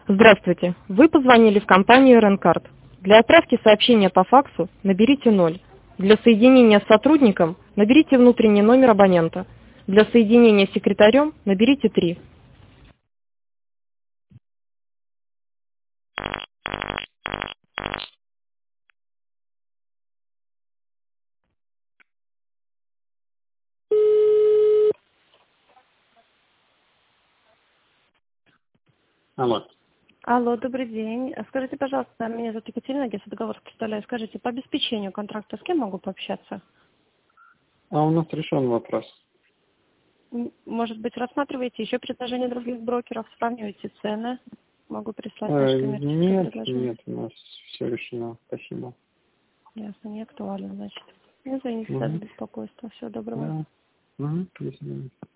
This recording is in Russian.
Здравствуйте. Вы позвонили в компанию Ренкард. Для отправки сообщения по факсу наберите 0. Для соединения с сотрудником наберите внутренний номер абонента. Для соединения с секретарем наберите 3. Алло. Алло, добрый день. Скажите, пожалуйста, меня зовут Екатерина, я договор представляю. Скажите, по обеспечению контракта с кем могу пообщаться? А у нас решен вопрос. Может быть, рассматриваете еще предложения других брокеров, сравниваете цены? Могу прислать наше коммерческое предложение. Нет, у нас все решено. Спасибо. Ясно, не актуально, значит. Извините за Угу. беспокойство. Всего доброго. Да. Угу. До свидания.